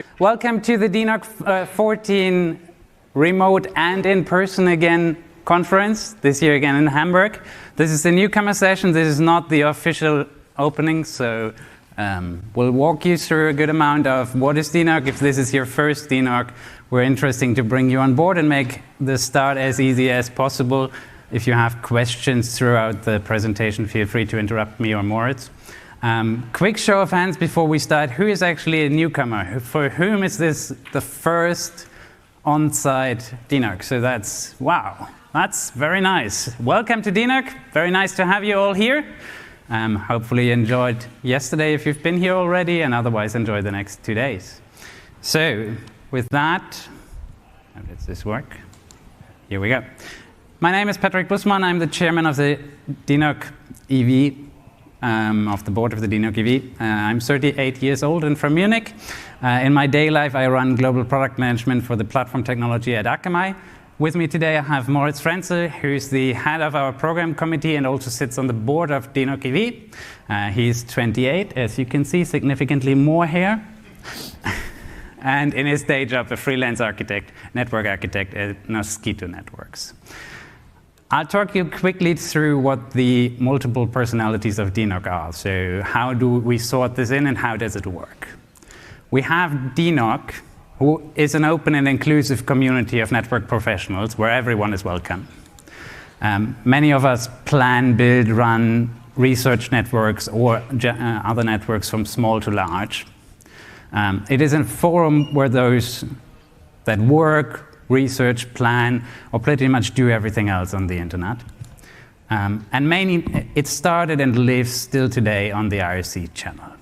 Welcome to the DNOG 14 remote and in-person again conference, this year again in Hamburg. This is the newcomer session. This is not the official opening, so we'll walk you through a good amount of what is DNOG. If this is your first DNOG, we're interested to bring you on board and make the start as easy as possible. If you have questions throughout the presentation, feel free to interrupt me or Moritz. Quick show of hands before we start. Who is actually a newcomer? For whom is this the first on-site DNOG? So that's very nice. Welcome to DNOG. Very nice to have you all here. Hopefully you enjoyed yesterday if you've been here already, and otherwise enjoy the next 2 days. So with that, how does this work? Here we go. My name is Patrick Bussmann. I'm the chairman of the DNOG EV. Of the board of the DNOG EV. I'm 38 years old and from Munich. In my day life, I run global product management for the platform technology at Akamai. With me today, I have Moritz Frenzel, who's the head of our program committee and also sits on the board of DNOG EV. He's 28, as you can see, significantly more hair. And in his day job, a freelance architect, network architect at Mosquitto Networks. I'll talk you quickly through what the multiple personalities of DNOG are. So how do we sort this in and how does it work? We have DNOG, who is an open and inclusive community of network professionals where everyone is welcome. Many of us plan, build, run research networks or other networks from small to large. It is a forum where those that work, research, plan, or pretty much do everything else on the internet. And mainly, it started and lives still today on the IRC channel.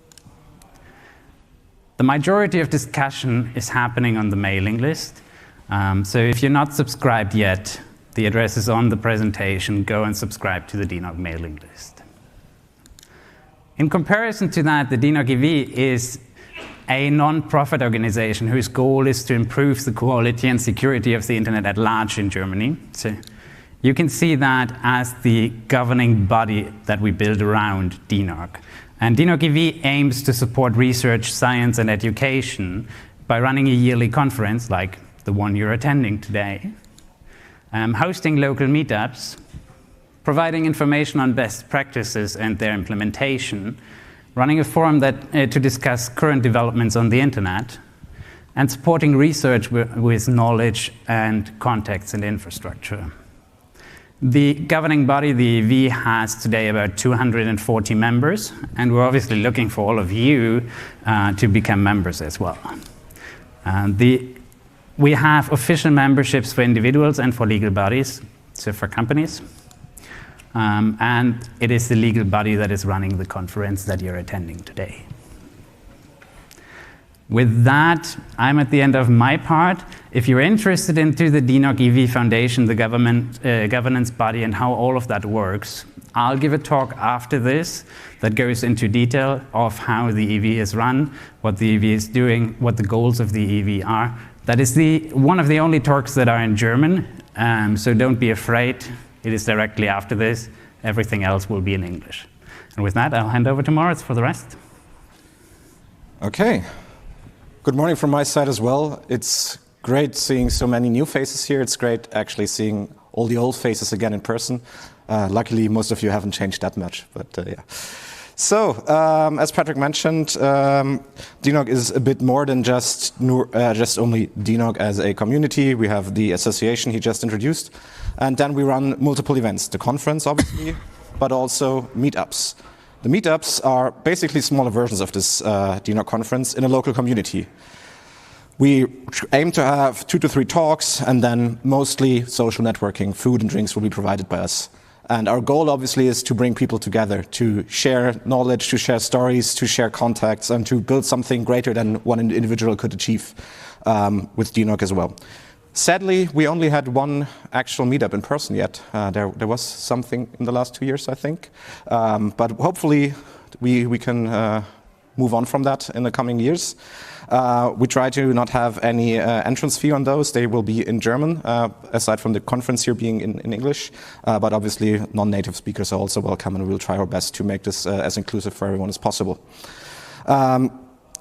The majority of discussion is happening on the mailing list. So if you're not subscribed yet, the address is on the presentation. Go and subscribe to the DNOG mailing list. In comparison to that, the DNOG EV is a non-profit organization whose goal is to improve the quality and security of the internet at large in Germany. So you can see that as the governing body that we build around DNOG. And DNOG EV aims to support research, science, and education by running a yearly conference like the one you're attending today, hosting local meetups, providing information on best practices and their implementation, running a forum to discuss current developments on the internet, and supporting research with knowledge and contacts and infrastructure. The governing body, the EV, has today about 240 members, and we're obviously looking for all of you to become members as well. We have official memberships for individuals and for legal bodies, so for companies. And it is the legal body that is running the conference that you're attending today. With that, I'm at the end of my part. If you're interested into the DNOG EV Foundation, the governance body, and how all of that works, I'll give a talk after this that goes into detail of how the EV is run, what the EV is doing, what the goals of the EV are. That is one of the only talks that are in German, so don't be afraid. It is directly after this. Everything else will be in English. And with that, I'll hand over to Moritz for the rest. Okay. Good morning from my side as well. It's great seeing so many new faces here. It's great actually seeing all the old faces again in person. Luckily, most of you haven't changed that much, but yeah. So, as Patrick mentioned, DNOG is a bit more than just only DNOG as a community. We have the association he just introduced. And then we run multiple events, the conference, obviously, but also meetups. The meetups are basically smaller versions of this DNOG conference in a local community. We aim to have 2 to 3 talks, and then mostly social networking. Food and drinks will be provided by us. And our goal, obviously, is to bring people together, to share knowledge, to share stories, to share contacts, and to build something greater than one individual could achieve with DNOG as well. Sadly, we only had one actual meetup in person yet. There was something in the last 2 years, I think. But hopefully, we can move on from that in the coming years. We try to not have any entrance fee on those. They will be in German, aside from the conference here being in English. But obviously, non-native speakers are also welcome, and we'll try our best to make this as inclusive for everyone as possible.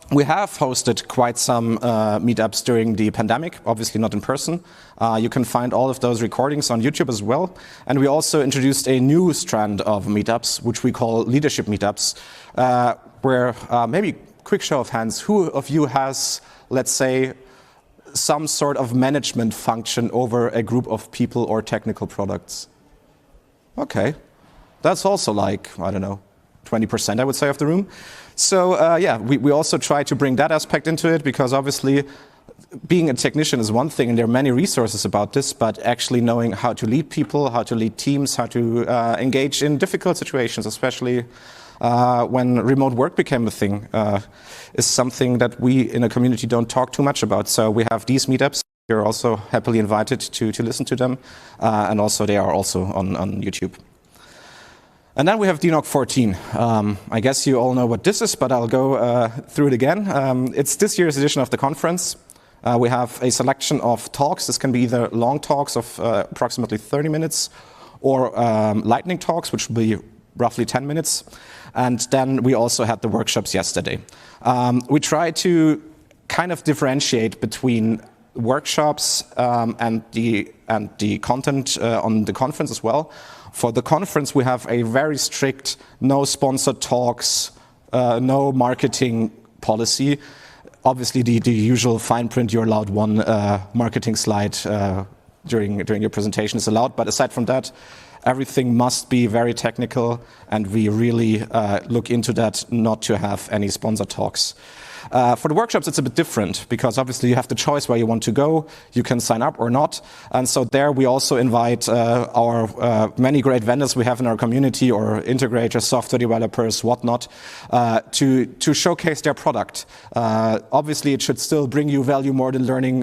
We have hosted quite some meetups during the pandemic, obviously not in person. You can find all of those recordings on YouTube as well. And we also introduced a new strand of meetups, which we call leadership meetups, where maybe quick show of hands, who of you has, let's say, some sort of management function over a group of people or technical products? Okay, that's also like, I don't know, 20%, I would say, of the room. So yeah, we also try to bring that aspect into it, because obviously being a technician is one thing, and there are many resources about this, but actually knowing how to lead people, how to lead teams, how to engage in difficult situations, especially when remote work became a thing, is something that we in a community don't talk too much about. So we have these meetups. You're also happily invited to listen to them, and also they are also on YouTube. And then we have DNOG 14. I guess you all know what this is, but I'll go through it again. It's this year's edition of the conference. We have a selection of talks. This can be either long talks of approximately 30 minutes or lightning talks, which will be roughly 10 minutes. And then we also had the workshops yesterday. We try to kind of differentiate between workshops and the content on the conference as well. For the conference, we have a very strict no sponsored talks, no marketing policy. Obviously, the usual fine print, you're allowed one marketing slide during your presentation is allowed. But aside from that, everything must be very technical, and we really look into that not to have any sponsored talks. For the workshops, it's a bit different, because obviously you have the choice where you want to go. You can sign up or not. And so there we also invite our many great vendors we have in our community, or integrators, software developers, whatnot, to showcase their product. Obviously, it should still bring you value more than learning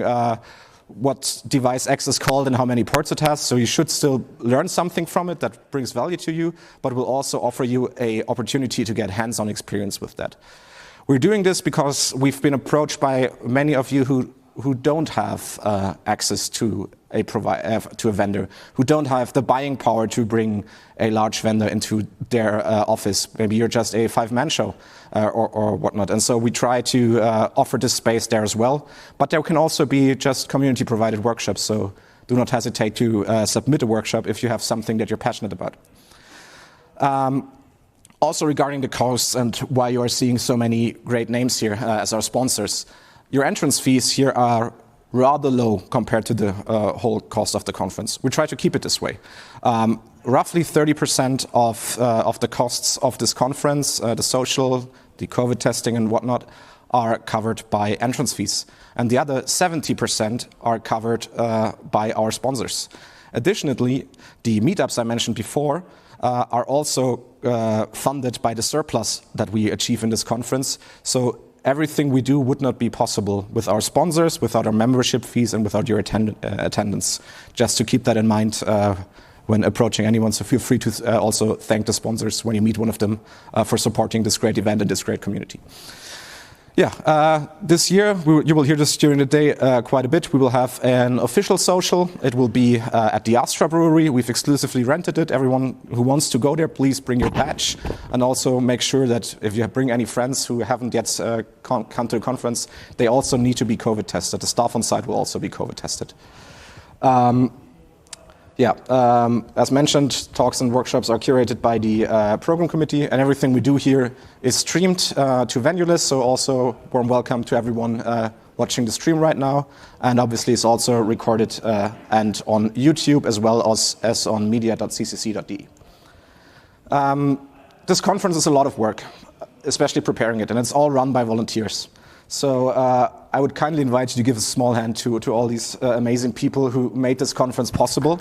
what device X is called and how many ports it has. So you should still learn something from it that brings value to you, but will also offer you an opportunity to get hands-on experience with that. We're doing this because we've been approached by many of you who don't have access to a vendor, who don't have the buying power to bring a large vendor into their office. Maybe you're just a 5-man show or whatnot. And so we try to offer this space there as well. But there can also be just community-provided workshops. So do not hesitate to submit a workshop if you have something that you're passionate about. Also regarding the costs and why you are seeing so many great names here as our sponsors, your entrance fees here are rather low compared to the whole cost of the conference. We try to keep it this way. Roughly 30% of the costs of this conference, the social, the COVID testing and whatnot, are covered by entrance fees. And the other 70% are covered by our sponsors. Additionally, the meetups I mentioned before are also funded by the surplus that we achieve in this conference. So everything we do would not be possible with our sponsors, without our membership fees, and without your attendance. Just to keep that in mind when approaching anyone. So feel free to also thank the sponsors when you meet one of them for supporting this great event and this great community. Yeah, this year, you will hear this during the day quite a bit. We will have an official social. It will be at the Astra Brewery. We've exclusively rented it. Everyone who wants to go there, please bring your badge. And also make sure that if you bring any friends who haven't yet come to the conference, they also need to be COVID tested. The staff on site will also be COVID tested. As mentioned, talks and workshops are curated by the program committee, and everything we do here is streamed to VenueList, so also warm welcome to everyone watching the stream right now. And obviously it's also recorded and on YouTube as well as on media.ccc.de. This conference is a lot of work, especially preparing it, and it's all run by volunteers. So I would kindly invite you to give a small hand to all these amazing people who made this conference possible.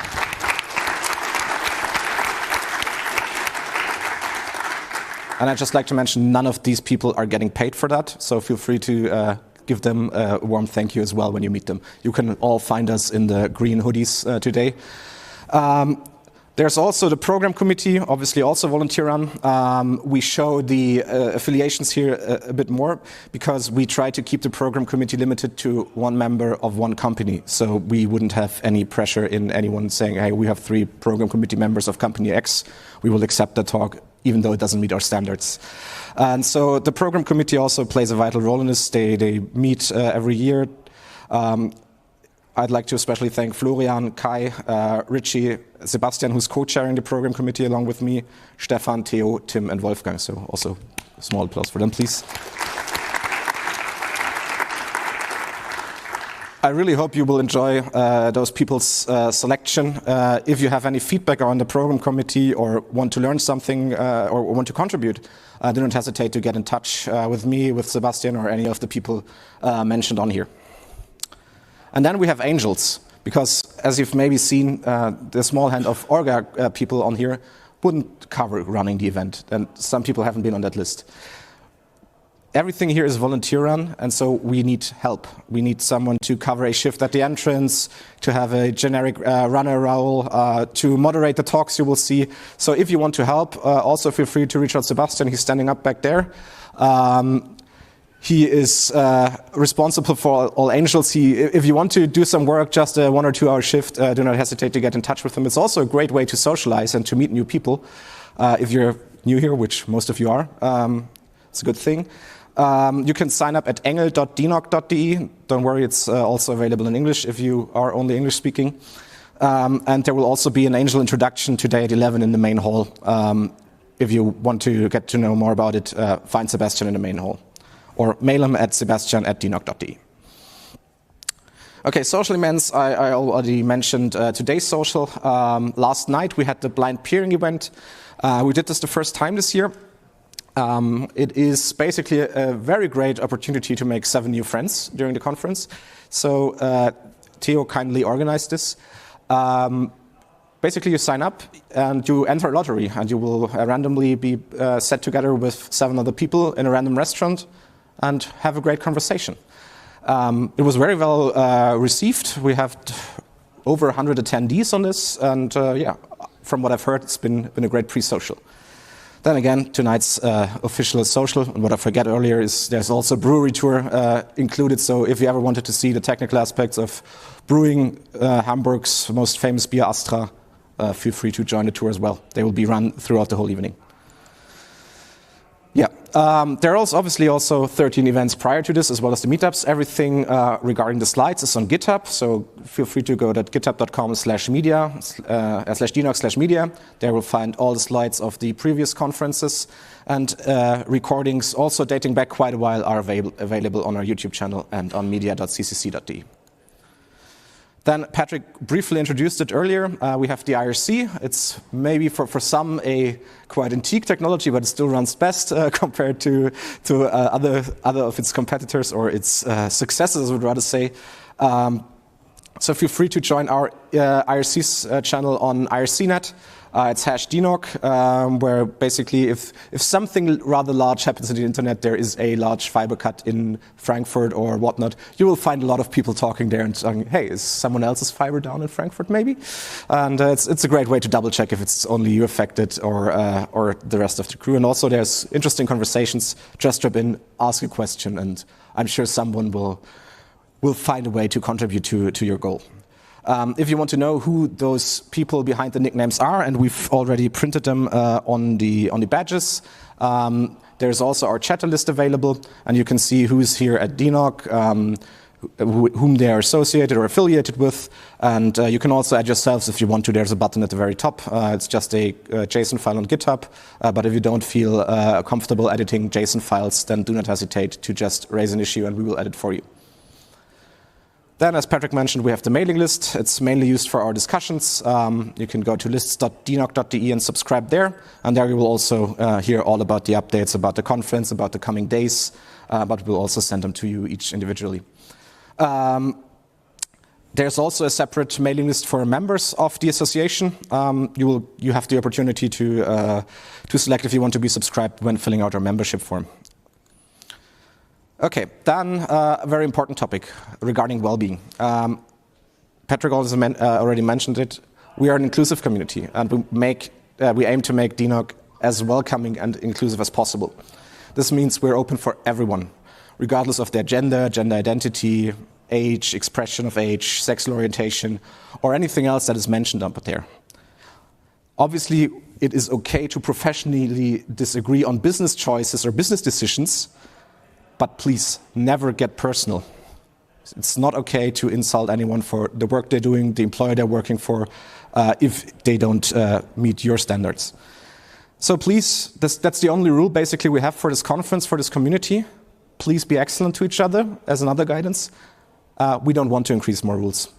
And I'd just like to mention, none of these people are getting paid for that, so feel free to give them a warm thank you as well when you meet them. You can all find us in the green hoodies today. There's also the program committee, obviously also volunteer run. We show the affiliations here a bit more because we try to keep the program committee limited to one member of one company. So we wouldn't have any pressure in anyone saying, hey, we have 3 program committee members of company X. We will accept that talk even though it doesn't meet our standards. And so the program committee also plays a vital role in this. They meet every year. I'd like to especially thank Florian, Kai, Richie, Sebastian, who's co-chairing the program committee along with me, Stefan, Theo, Tim, and Wolfgang. So also a small applause for them, please. I really hope you will enjoy those people's selection. If you have any feedback on the program committee or want to learn something or want to contribute, do not hesitate to get in touch with me, with Sebastian, or any of the people mentioned on here. And then we have angels, because as you've maybe seen, the small hand of Orga people on here wouldn't cover running the event, and some people haven't been on that list. Everything here is volunteer run, and so we need help. We need someone to cover a shift at the entrance, to have a generic runner role, to moderate the talks you will see. So if you want to help, also feel free to reach out to Sebastian. He's standing up back there. He is responsible for all angels. If you want to do some work, just a 1 or 2 hour shift, do not hesitate to get in touch with him. It's also a great way to socialize and to meet new people. If you're new here, which most of you are, it's a good thing. You can sign up at engel.dnoc.de. Don't worry, it's also available in English if you are only English speaking. And there will also be an angel introduction today at 11 in the main hall. If you want to get to know more about it, find Sebastian in the main hall, or mail him at sebastian@dnoc.de. Okay, social events, I already mentioned today's social. Last night we had the blind peering event. We did this the first time this year. It is basically a very great opportunity to make 7 new friends during the conference. So Theo kindly organized this. Basically, you sign up and you enter a lottery, and you will randomly be set together with 7 other people in a random restaurant and have a great conversation. It was very well received. We have over 100 attendees on this, and yeah, from what I've heard, it's been a great pre-social. Then again, tonight's official social, and what I forget earlier is there's also a brewery tour included, so if you ever wanted to see the technical aspects of brewing Hamburg's most famous beer, Astra, feel free to join the tour as well. They will be run throughout the whole evening. Yeah, there are obviously also 13 events prior to this, as well as the meetups. Everything regarding the slides is on GitHub, so feel free to go to github.com/media, /dnoc/media. There will find all the slides of the previous conferences, and recordings also dating back quite a while are available on our YouTube channel and on media.ccc.de. Then Patrick briefly introduced it earlier. We have the IRC. It's maybe for some a quite antique technology, but it still runs best compared to other of its competitors or its successors, I would rather say. So feel free to join our IRC's channel on IRCnet. It's #DNOC, where basically if something rather large happens on the internet, there is a large fiber cut in Frankfurt or whatnot, you will find a lot of people talking there and saying, hey, is someone else's fiber down in Frankfurt maybe? And it's a great way to double check if it's only you affected or the rest of the crew. And also there's interesting conversations. Just drop in, ask a question, and I'm sure someone will find a way to contribute to your goal. If you want to know who those people behind the nicknames are, and we've already printed them on the badges, there's also our chatter list available, and you can see who's here at DNOC, whom they are associated or affiliated with, and you can also add yourselves if you want to. There's a button at the very top. It's just a JSON file on GitHub, but if you don't feel comfortable editing JSON files, then do not hesitate to just raise an issue and we will edit for you. Then, as Patrick mentioned, we have the mailing list. It's mainly used for our discussions. You can go to lists.dnoc.de and subscribe there. And there you will also hear all about the updates, about the conference, about the coming days. But we'll also send them to you each individually. There's also a separate mailing list for members of the association. You have the opportunity to select if you want to be subscribed when filling out our membership form. Okay, then a very important topic regarding well-being. Patrick also already mentioned it. We are an inclusive community, and we aim to make DNOC as welcoming and inclusive as possible. This means we're open for everyone, regardless of their gender identity, age, expression of age, sexual orientation, or anything else that is mentioned up there. Obviously, it is okay to professionally disagree on business choices or business decisions, but please never get personal. It's not okay to insult anyone for the work they're doing, the employer they're working for, if they don't meet your standards. So please, that's the only rule basically we have for this conference, for this community. Please be excellent to each other as another guidance. We don't want to increase more rules.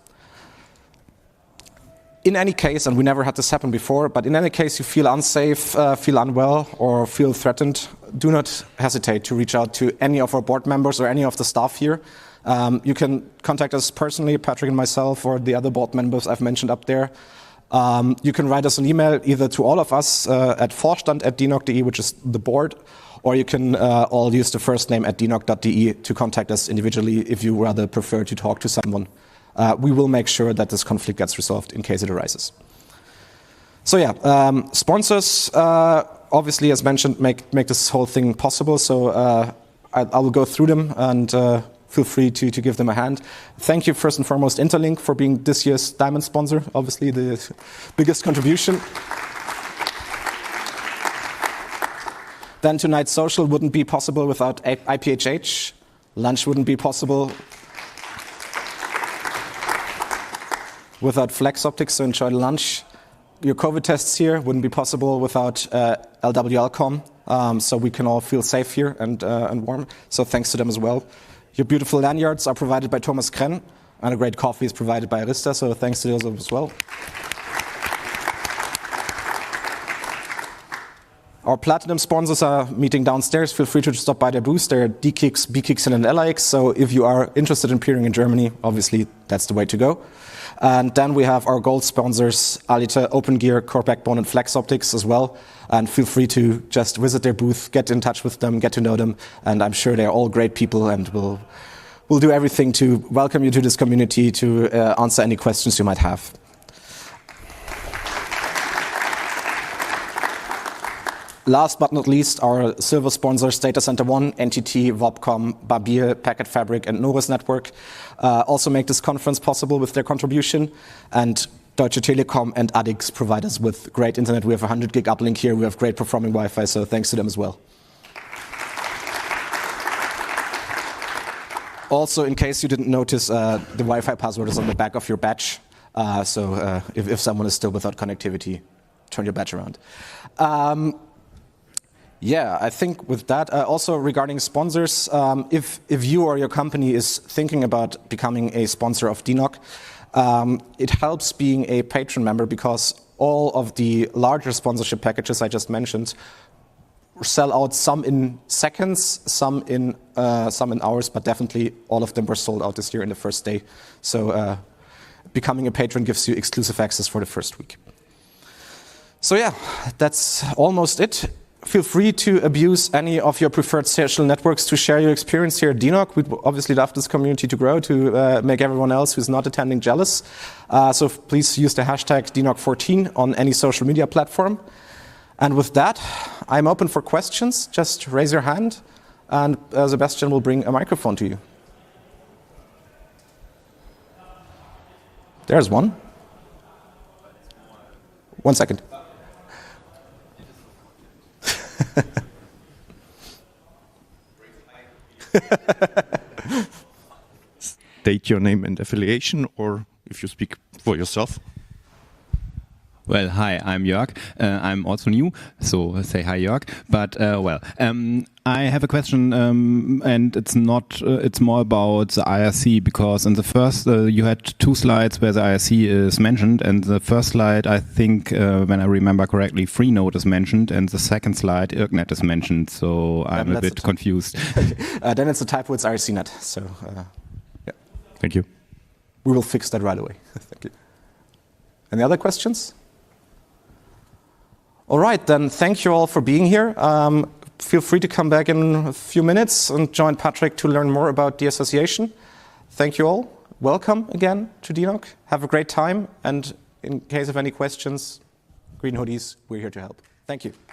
In any case, and we never had this happen before, but in any case you feel unsafe, feel unwell, or feel threatened, do not hesitate to reach out to any of our board members or any of the staff here. You can contact us personally, Patrick and myself, or the other board members I've mentioned up there. You can write us an email either to all of us at vorstand@dnoc.de, which is the board, or you can all use the first name at dnoc.de to contact us individually if you rather prefer to talk to someone. We will make sure that this conflict gets resolved in case it arises. So yeah, sponsors, obviously, as mentioned, make this whole thing possible. So I will go through them and feel free to give them a hand. Thank you, first and foremost, Interlink, for being this year's Diamond sponsor, obviously the biggest contribution. Then Tonight Social wouldn't be possible without IPHH. Lunch wouldn't be possible without Flex Optics, so enjoy the lunch. Your COVID tests here wouldn't be possible without LWLcom, so we can all feel safe here and warm. So thanks to them as well. Your beautiful lanyards are provided by Thomas Krenn, and a great coffee is provided by Arista, so thanks to those as well. Our platinum sponsors are meeting downstairs. Feel free to stop by their booths. They're DKIX, BKIX, and LIX. So if you are interested in peering in Germany, obviously that's the way to go. And then we have our gold sponsors, Alita, OpenGear, Core Backbone, and Flex Optics as well. And feel free to just visit their booth, get in touch with them, get to know them. And I'm sure they're all great people and will do everything to welcome you to this community, to answer any questions you might have. Last but not least, our silver sponsors, Data Center One, NTT, Wobcom, Babir, Packet Fabric, and Norris Network, also make this conference possible with their contribution. And Deutsche Telekom and ADIX provide us with great internet. We have 100 gig uplink here. We have great performing Wi-Fi, so thanks to them as well. Also, in case you didn't notice, the Wi-Fi password is on the back of your badge. So if someone is still without connectivity, turn your badge around. Yeah, I think with that, also regarding sponsors, if you or your company is thinking about becoming a sponsor of DNOC, it helps being a patron member because all of the larger sponsorship packages I just mentioned sell out, some in seconds, some in hours, but definitely all of them were sold out this year in the first day. So becoming a patron gives you exclusive access for the first week. So yeah, that's almost it. Feel free to abuse any of your preferred social networks to share your experience here at DNOC. We'd obviously love this community to grow, to make everyone else who's not attending jealous. So please use the hashtag DNOC14 on any social media platform. And with that, I'm open for questions. Just raise your hand, and Sebastian will bring a microphone to you. There's one. 1 second. State your name and affiliation, or if you speak for yourself. Well, hi, I'm Jörg. I'm also new, so say hi, Jörg. But I have a question, and it's not. It's more about the IRC, because in the first you had 2 slides where the IRC is mentioned, and the first slide, I think, when I remember correctly, Freenode is mentioned, and the second slide, IRCnet is mentioned. So I'm a bit confused. Then it's a typo. It's IRCnet. So yeah. Thank you. We will fix that right away. Thank you. Any other questions? All right, then thank you all for being here. Feel free to come back in a few minutes and join Patrick to learn more about the association. Thank you all. Welcome again to DNOC. Have a great time. And in case of any questions, Green Hoodies, we're here to help. Thank you.